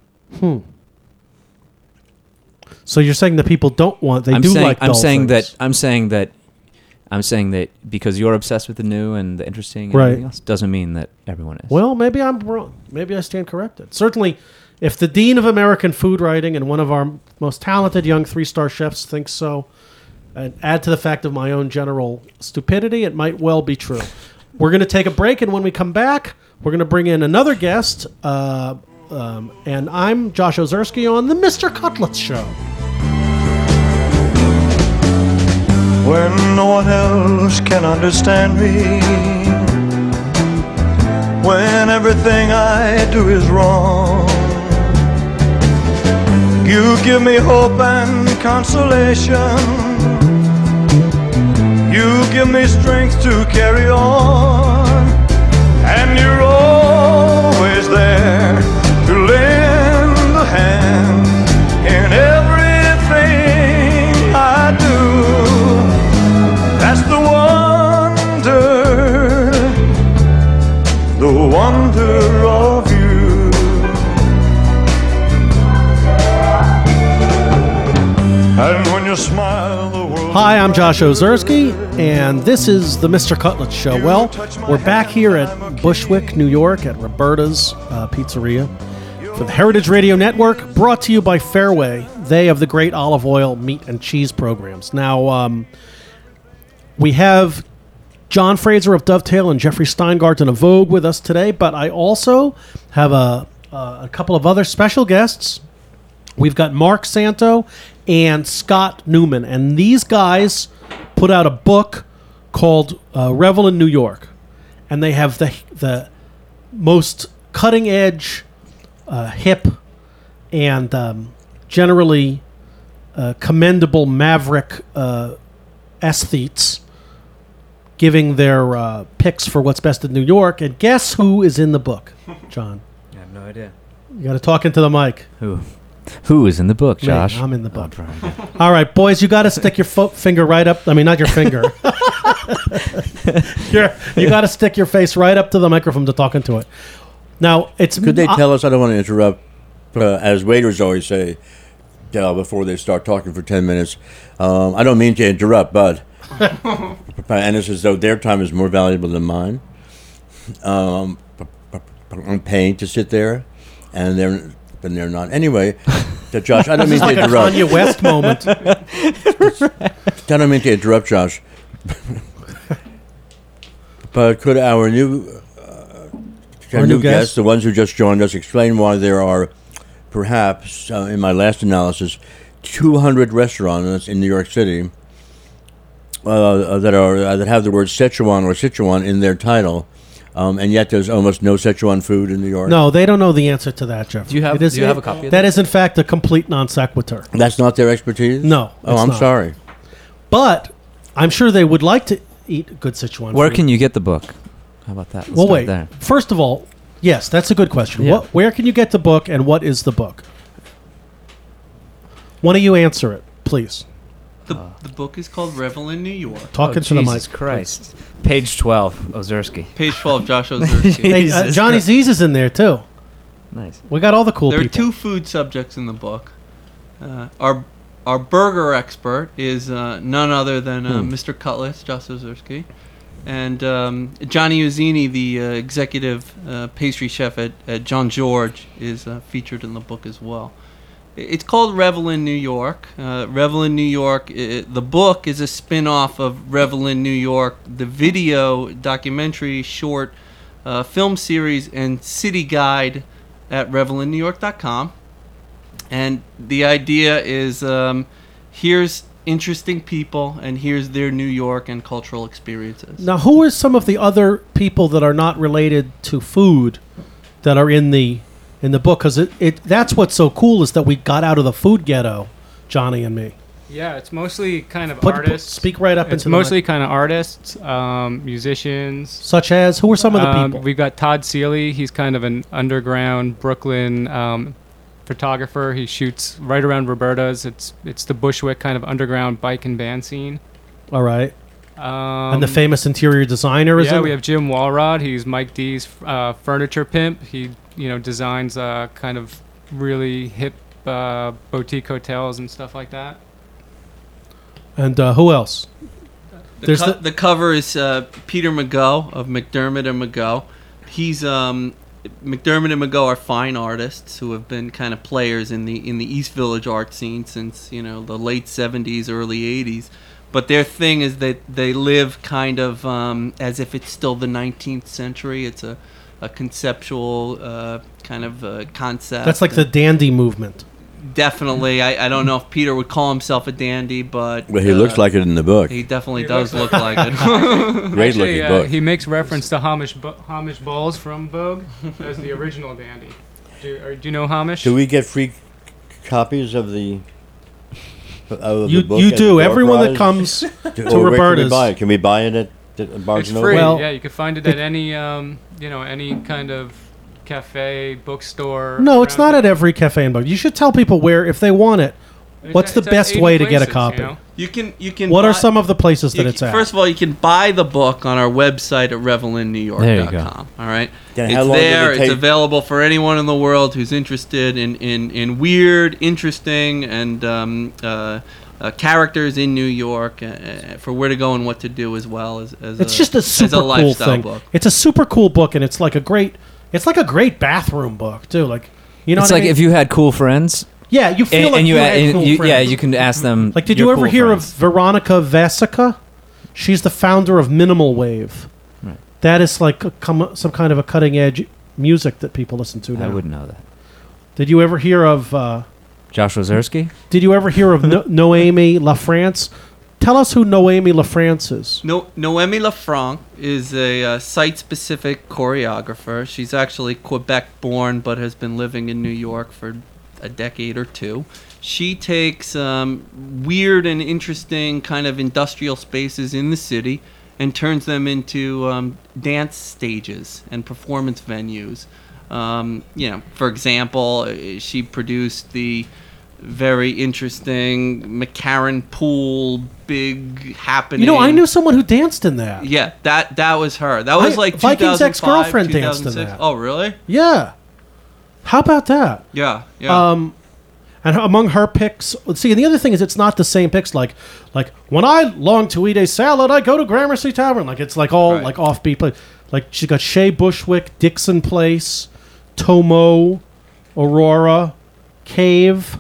So you're saying that people don't want, they I'm do saying, like I'm dull saying things. that I'm saying that I'm saying that because you're obsessed with the new and the interesting and Right. everything else doesn't mean that everyone is. Well, maybe I'm wrong. Maybe I stand corrected. Certainly, if the dean of American food writing and one of our most talented young three-star chefs thinks so, and add to the fact of my own general stupidity, it might well be true. We're going to take a break, and when we come back, we're going to bring in another guest. Uh, um, and I'm Josh Ozersky on the Mister Cutlets Show. When no one else can understand me, when everything I do is wrong, you give me hope and consolation. You give me strength to carry on, and you're always there to lend a hand in everything I do. That's the wonder, the wonder of you. And when you smile, the world. Hi, I'm Josh Ozersky, and this is the Mister Cutlets Show. Well, we're back here at Bushwick, New York, at Roberta's uh, Pizzeria for the Heritage Radio Network, brought to you by Fairway. They have the great olive oil, meat, and cheese programs. Now, um, we have John Fraser of Dovetail and Jeffrey Steingarten of Vogue with us today, but I also have a, a couple of other special guests. We've got Mark Santo and Scott Newman, and these guys put out a book called uh, Revel in New York, and they have the the most cutting edge, uh, hip, and um, generally uh, commendable maverick uh, aesthetes giving their uh, picks for what's best in New York. And guess who is in the book, John? I have no idea. You got to talk into the mic. Who? Who is in the book, Me, Josh? I'm in the book. All right, boys, you got to stick your fo- finger right up. I mean, not your finger. You're, you got to stick your face right up to the microphone to talk into it. Now, it's Could they I- tell us? I don't want to interrupt, uh, as waiters always say uh, before they start talking for ten minutes. Um, I don't mean to interrupt, but and it's as though their time is more valuable than mine. Um, I'm paying to sit there, and they're and they're not. Anyway, to Josh, I don't mean to like a interrupt. Kanye West moment. I don't mean to interrupt, Josh. But could our new uh, Our new, new guests, guest? the ones who just joined us, explain why there are perhaps, uh, in my last analysis, two hundred restaurants in New York City uh, that are uh, that have the word Szechuan or Sichuan in their title, Um, and yet there's almost no Szechuan food in New York. No, they don't know the answer to that, Jeff. Do you have- It is- do you have it- a copy of that? that? Is in fact a complete non sequitur. That's not their expertise? No, Oh, it's I'm not. sorry. But I'm sure they would like to eat good Sichuan Where food. can you get the book? How about that? Let's Well, start wait. there. First of all, yes, that's a good question. Yeah. What, where can you get the book, and what is the book? One of you answer it, please. The, the book is called Revel in New York. Talk Oh, into the Jesus mic. Christ. Page twelve, Ozersky. Page twelve, Josh Ozersky. Hey, uh, Jesus Johnny Christ. Z's is in there too. Nice. We got all the cool There are people. two food subjects in the book. Uh, our our burger expert is uh, none other than uh, Mister Cutlass, Josh Ozersky. And um, Johnny Uzzini, the uh, executive uh, pastry chef at, at John George, is uh, featured in the book as well. It's called Revel in New York. Uh, Revel in New York, i the book is a spin-off of Revel in New York, the video, documentary, short uh, film series, and city guide at revel in new york dot com. And the idea is um, here's interesting people, and here's their New York and cultural experiences. Now, who are some of the other people that are not related to food that are in the in the book? Because it, it that's what's so cool is that we got out of the food ghetto, Johnny and me. Yeah, it's mostly kind of Put- put- artists. speak right up It's into the mostly mic. kind of artists, um, musicians. Such as who are some of the Um, people? We've got Todd Seeley. He's kind of an underground Brooklyn um, photographer. He shoots right around Roberta's. It's it's the Bushwick kind of underground bike and band scene. All right, Um, and the famous interior designer is yeah, in we it? have Jim Walrod. He's Mike D's uh, furniture pimp. He you know designs uh, kind of really hip uh, boutique hotels and stuff like that. And uh, who else? The, There's co- the- the cover is uh, Peter McGough of McDermott and McGough. He's um, McDermott and McGough are fine artists who have been kind of players in the in the East Village art scene since you know the late seventies, early eighties. But their thing is that they live kind of um, as if it's still the nineteenth century. It's a, a conceptual uh, kind of uh, concept. That's like the dandy movement. Definitely. I, I don't know if Peter would call himself a dandy, but Well, he uh, looks like it in the book. he definitely He does looks look like it. Great Actually, looking uh, book. he makes reference to Hamish Bo- Hamish Bowles from Vogue as the original dandy. Do, or, do you know Hamish? Do we get free c- copies of the? Of You the book you at the do. door Everyone that prize? comes To- to or where can we Roberta's. buy it? Can we buy it at, at Barnes It's and Noble? free. Well, yeah, you can find it at any um, you know any kind of cafe, bookstore. No, it's around not at here. every cafe and book. You should tell people where, if they want it. It's What's at- the it's at best eighty way to get a places, copy? You know? You can you can. What are buy- some of the places that you it's can- at? First of all, you can buy the book on our website at revel in new york There you dot com. All right, Then it's how long did it there. It's take- available for anyone in the world who's interested in in, in weird, interesting, and um, uh, uh, characters in New York uh, for where to go and what to do, as well as, as It's a, just a as super a cool lifestyle thing. book. It's a super cool book, and it's like a great. It's like a great bathroom book too. Like you know, It's what like I mean? if you had cool friends, yeah, you feel and, like and you, you, had- had and cool you- friends. yeah, you can ask them. Like, did your you ever cool hear friends. of Veronica Vasica? She's the founder of Minimal Wave. Right. That is like a, com- some kind of a cutting edge music that people listen to now. I wouldn't know that. Did you ever hear of? Uh, Josh Ozersky? did you ever hear of no- Noemi LaFrance? Tell us who Noemi LaFrance is. No, Noemi Lafranc is a uh, site-specific choreographer. She's actually Quebec-born, but has been living in New York for a decade or two. She takes um, weird and interesting kind of industrial spaces in the city and turns them into um, dance stages and performance venues. Um, you know, for example, uh, she produced the very interesting McCarran Pool big happening. You know, I knew someone who danced in that. Yeah, that that was her. That was I- like Viking's two thousand five, ex-girlfriend danced in two thousand six. that. Oh, really? Yeah. How about that? Yeah, yeah. Um, and her- among her picks, see, and the other thing is, it's not the same picks. Like, like when I long to eat a salad, I go to Gramercy Tavern. Like, it's like all Right. like offbeat. Play. Like she's got Shea Bushwick, Dixon Place, Tomo, Aurora, Cave,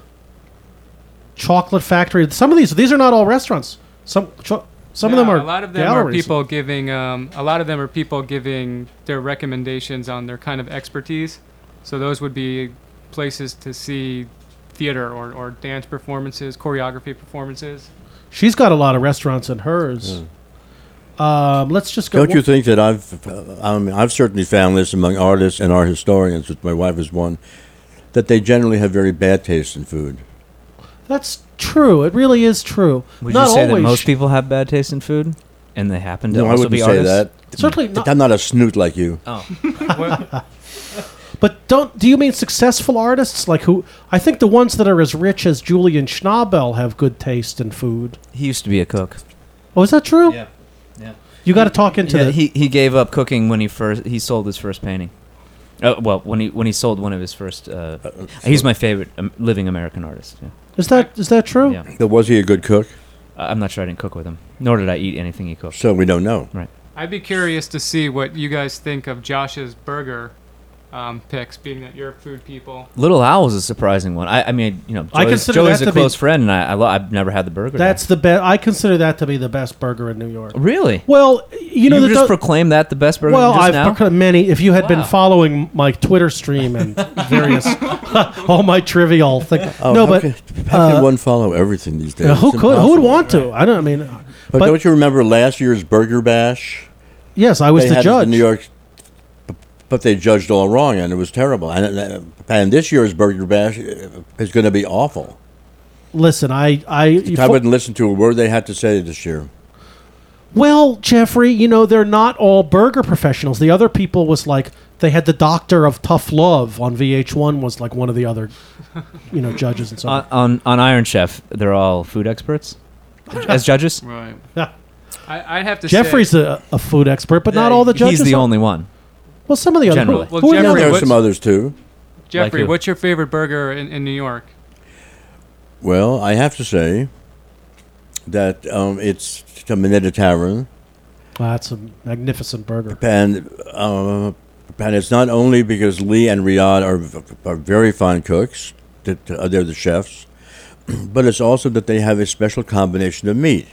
Chocolate Factory. Some of these, these are not all restaurants. Some, cho- some of them Yeah, are a lot of them galleries. are people giving. Um, a lot of them are people giving their recommendations on their kind of expertise. So those would be places to see theater or, or dance performances, choreography performances. She's got a lot of restaurants in hers. Um, let's just go. Don't you think that I've, uh, I mean, I've certainly found this among artists and art historians, which my wife is one, that they generally have very bad taste in food. That's true. It really is true. Would Not you say that always. most people have bad taste in food, and they happen to No, I also wouldn't be say artists? that. Certainly not. I'm not a snoot like you. Oh, But don't do you mean successful artists like who? I think the ones that are as rich as Julian Schnabel have good taste in food. he used to be a cook. Oh, is that true? Yeah, yeah. You got to talk into Yeah, the. he he gave up cooking when he first he sold his first painting. Uh, well, when he when he sold one of his first. Uh, he's my favorite um, living American artist. Yeah. is that is that true? Yeah. But was he a good cook? Uh, I'm not sure I didn't cook with him, nor did I eat anything he cooked. So we don't know. Right. I'd be curious to see what you guys think of Josh's burger um, picks, being that you're food people. Little Owl's a surprising one. I, I mean, you know, I Joey's, consider Joey's that a to be- close friend, and I, I lo- I've never had the burger. That's the best. I consider that to be the best burger in New York. there. Really. Well, you know you the just do- proclaimed that the best burger. Well, just I've now? proclaimed many. If you had been Wow. following my Twitter stream and various all my trivial things, Oh, no, how but can, how can uh, one follow everything these days? uh, who It's could? Who would impossible. want to? I don't. I mean, But, but- don't you remember last year's Burger Bash? yes, I was they the had judge. in New York, but they judged all wrong, and it was terrible. And, uh, and this year's Burger Bash uh, is going to be awful. Listen, I, I, I wouldn't listen to a word they had to say this year. well, Jeffrey, you know they're not all burger professionals. The other people was like they had the doctor of tough love on V H one was like one of the other, you know, judges and so on, on. on on Iron Chef, they're all food experts as judges. Right. Yeah. I, I'd have to Jeffrey's say. a, a food expert, but not all the judges. He's the are. only one. Well, some of the other. Generally. Who, Well, who are the Jeffrey, other- There are what's- some others too. Jeffrey, who? what's your favorite burger in, in New York? Well, I have to say that um, it's the Minetta Tavern, Oh, that's a magnificent burger. and uh, and it's not only because Lee and Riyadh are, are very fine cooks, that uh, they're the chefs, but it's also that they have a special combination of meat.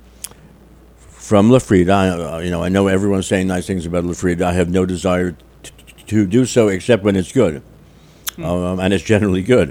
From La Frida, I, uh, you know, I know everyone's saying nice things about La Frida. I have no desire t- to do so except when it's good, um, and it's generally good.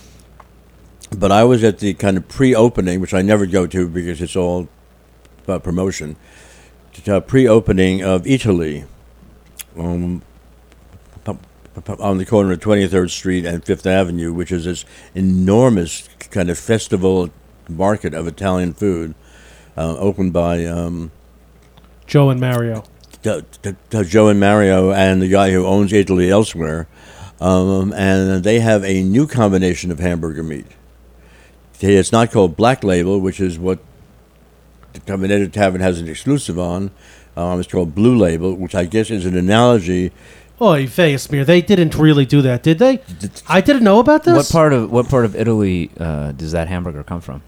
But I was at the kind of pre-opening, which I never go to because it's all about promotion. The pre-opening of Italy, um, p- p- on the corner of twenty-third Street and Fifth Avenue, which is this enormous kind of festival market of Italian food, uh, opened by um, Joe and Mario. the, the, the Joe and Mario and the guy who owns Italy Elsewhere, um, and they have a new combination of hamburger meat. It's not called Black Label, which is what the Minetta Tavern has an exclusive on. Um, it's called Blue Label, which I guess is an analogy. Oh, Vegasmere, they didn't really do that, did they? I didn't know about this. What part of what part of Italy uh, does that hamburger come from?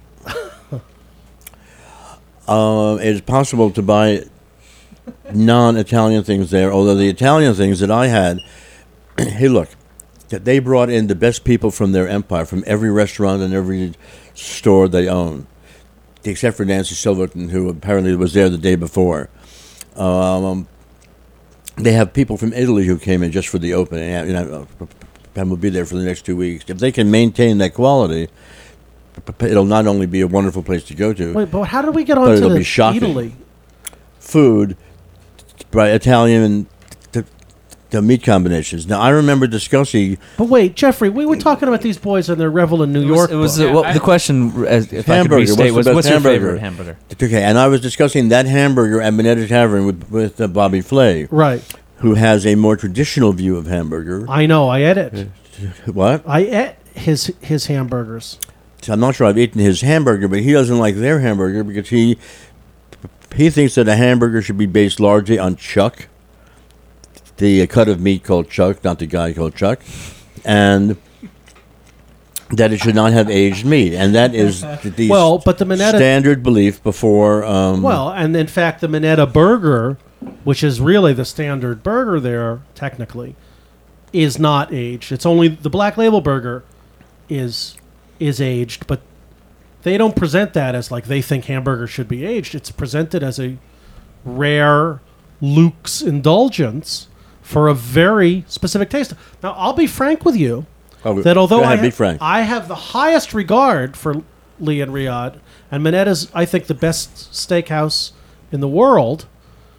Uh, it's possible to buy non-Italian things there, although the Italian things that I had, hey, look, that they brought in the best people from their empire, from every restaurant and every store they own, except for Nancy Silverton, who apparently was there the day before. Um, they have people from Italy who came in just for the opening, and, you know, and will be there for the next two weeks. If they can maintain that quality, it'll not only be a wonderful place to go to, Wait, but how did we get But on it'll to be the shocking. Italy? food, right? Italian, the, the meat combinations. Now, I remember discussing But wait, Jeffrey, we were talking about these boys and their revel in New It was, York. it was book. uh, well, I- the question, as, if I could Hamburger. restate, What's the was best what's your hamburger? favorite hamburger? okay, and I was discussing that hamburger at Minetta Tavern with with uh, Bobby Flay, Right. who has a more traditional view of hamburger. I know. I ate it. What? I ate his his hamburgers. So I'm not sure I've eaten his hamburger, but he doesn't like their hamburger because he he thinks that a hamburger should be based largely on chuck, the uh, cut of meat called chuck, not the guy called Chuck, and that it should not have aged meat, and that is the, the Well, but the Minetta- standard belief before. Um, Well, and in fact, the Minetta burger, which is really the standard burger there, technically, is not aged. It's only the Black Label burger is is aged, but they don't present that as like they think hamburgers should be aged. It's presented as a rare luxe indulgence for a very specific taste. Now, I'll be frank with you oh, that although go ahead, I, be ha- frank. I have the highest regard for Lee and Riyadh, and Minetta's, I think, the best steakhouse in the world,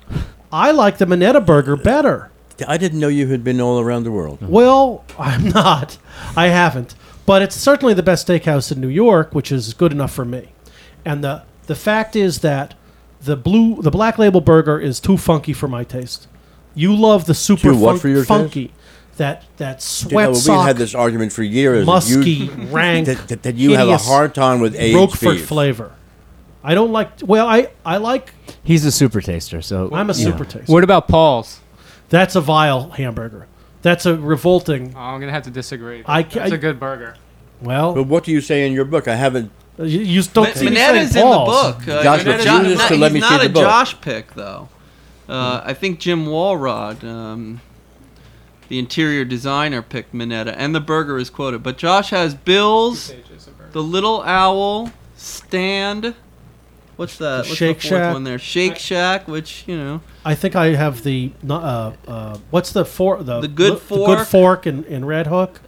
I like the Minetta burger better. I didn't know you had been all around the world. Well, I'm not. I haven't. But it's certainly the best steakhouse in New York, which is good enough for me. And the the fact is that the blue the Black Label burger is too funky for my taste. You love the super Too what fun- for your funky. taste? That that You know, sweat we've sock, had this argument for years. that musky, you, rank, that, that, that you have a hideous hard time with aged Roquefort beef. flavor. I don't like. Well, I I like. He's a super taster, so I'm a you super know. taster. What about Paul's? That's a vile hamburger. That's a revolting. Oh, I'm gonna have to disagree. I ca- That's I- a good burger. Well, But what do you say in your book? I haven't. you, you don't Ma- see me Minetta's saying in the Paul's. book. Uh, Josh Minetta's refused not- to he's let me not see a the book. Josh pick, though. Uh, I think Jim Walrod, um, the interior designer, picked Minetta, and the burger is quoted. But Josh has Bill's, the Little Owl, Stand. What's that? What's Shake the fourth Shack. one there? Shake Shack, which, you know. I think I have the uh, uh, what's the fork? The, The Good the good Fork. fork in, in Red Hook.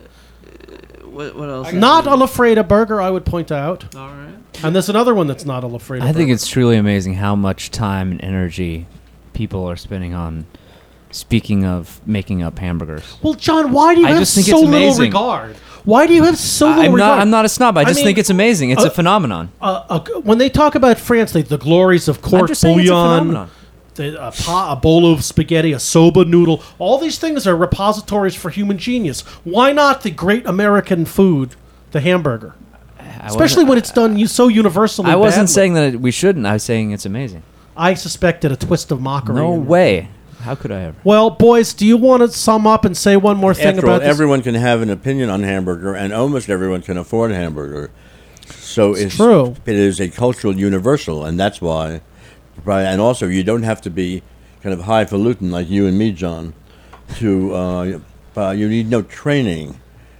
What, what else? Not a Lafreda burger, I would point out. All right. And there's another one that's not a Lafreda. I think burger. it's truly amazing how much time and energy people are spending on. Speaking of making up hamburgers, Well, John, why do you I have just think so it's little amazing. regard? Why do you have so little I'm regard? not. I'm not a snob. I I just mean, think it's amazing. It's uh, a phenomenon. Uh, uh, when they talk about France, they, the glories of I'm court just saying it's a bouillon, phenomenon. the, a, pot, a bowl of spaghetti, a soba noodle, all these things are repositories for human genius. Why not the great American food, the hamburger? I Especially wasn't- when it's done u- so universally I wasn't badly. saying that we shouldn't. I was saying it's amazing. I suspected a twist of mockery. No in it. way. How could I ever? Well, boys, do you want to sum up and say one more thing After all, about this? everyone can have an opinion on hamburger, and almost everyone can afford a hamburger. So it's, true. It is a cultural universal, and that's why. Right, and also, you don't have to be kind of highfalutin like you and me, John. To uh, uh, you need no training,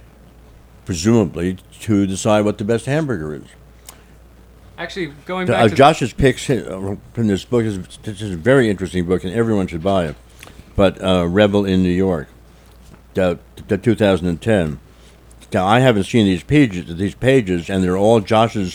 presumably, to decide what the best hamburger is. Actually, going Uh, back to Josh's picks uh, from this book is this is a very interesting book, and everyone should buy it. But uh, Rebel in New York, the, the two thousand ten. Now I haven't seen these pages, these pages, and they're all Josh's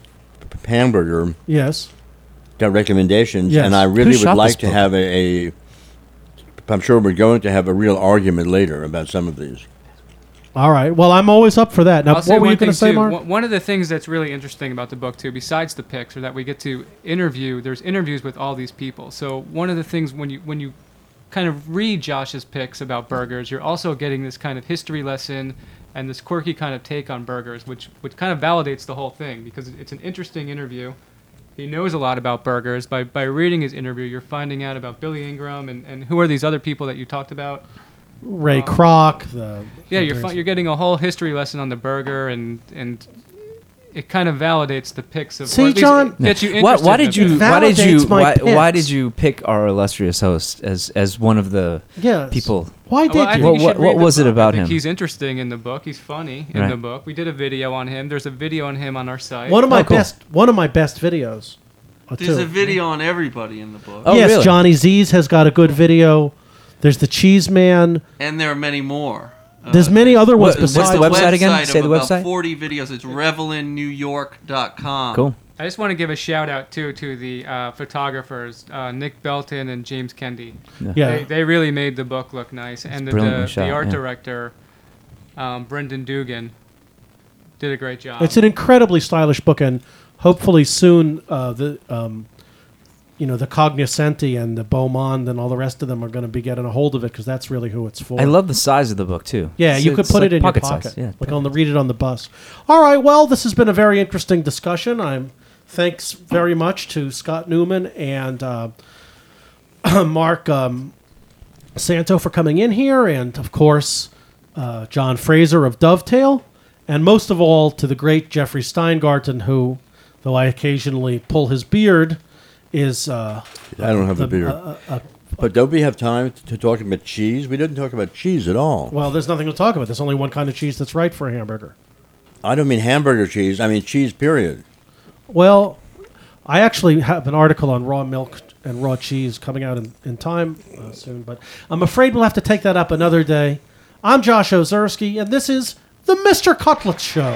hamburger Yes. uh, recommendations, Yes. and I really Who would shot like this to book? have a, a. I'm sure we're going to have a real argument later about some of these. All right. Well, I'm always up for that. Now, I'll say what were one you going to thing, say, too. Mark? One- One of the things that's really interesting about the book too, besides the picks, are that we get to interview. There's interviews with all these people. So one of the things when you when you kind of read Josh's picks about burgers, you're also getting this kind of history lesson and this quirky kind of take on burgers, which which kind of validates the whole thing because it's an interesting interview. He knows a lot about burgers. By by reading his interview, you're finding out about Billy Ingram and, and who are these other people that you talked about. Ray Um, Kroc. The Yeah, you're there's- fi- you're getting a whole history lesson on the burger, and and it kind of validates the picks of. See, or at least John- it gets you Why, interested. why in did the- you? It Why did you? validates my Why, why picks. did you pick our illustrious host as as one of the Yes. people? Why did Well, I you? think What- you should what- read what the was it book. I about think him? He's interesting in the book. He's funny in Right. the book. We did a video on him. There's a video on him on our site. One of my Oh, cool. best. One of my best videos. uh, There's too. a video on everybody in the book. Oh, yes, really? Johnny Z's has got a good video. There's the Cheese Man. And there are many more. Uh, There's many other ones What- what's besides. the website again? of Say the about website. forty videos. It's revelin new york dot com. Cool. I just want to give a shout out too to the uh, photographers uh, Nick Belton and James Kendi. Yeah. They, they really made the book look nice, and the, brilliantly the, shot, the art yeah. director um, Brendan Dugan did a great job. It's an incredibly stylish book, and hopefully soon uh, the um, you know the Cognoscenti and the Beaumont and all the rest of them are going to be getting a hold of it because that's really who it's for. I love the size of the book too. Yeah, It's- you could it's put like it in your pocket pocket. size. Yeah, like on the read it on the bus. All right. Well, this has been a very interesting discussion. I'm thanks very much to Scott Newman and uh, Mark um, Santo for coming in here, and of course uh, John Fraser of Dovetail, and most of all to the great Jeffrey Steingarten, who, though I occasionally pull his beard, is uh, I don't have the- a beard. uh, uh, But don't we have time to talk about cheese? We didn't talk about cheese at all. well, there's nothing to talk about. There's only one kind of cheese that's right for a hamburger. I don't mean hamburger cheese. I mean cheese, period. Well, I actually have an article on raw milk and raw cheese coming out in, in time uh, soon, but I'm afraid we'll have to take that up another day. I'm Josh Ozersky, and this is the Mister Cutlets Show.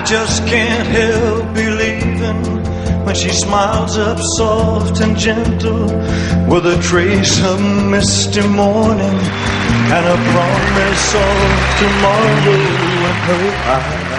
just can't help believing when she smiles up soft and gentle with a trace of misty morning and a promise of tomorrow in her eyes.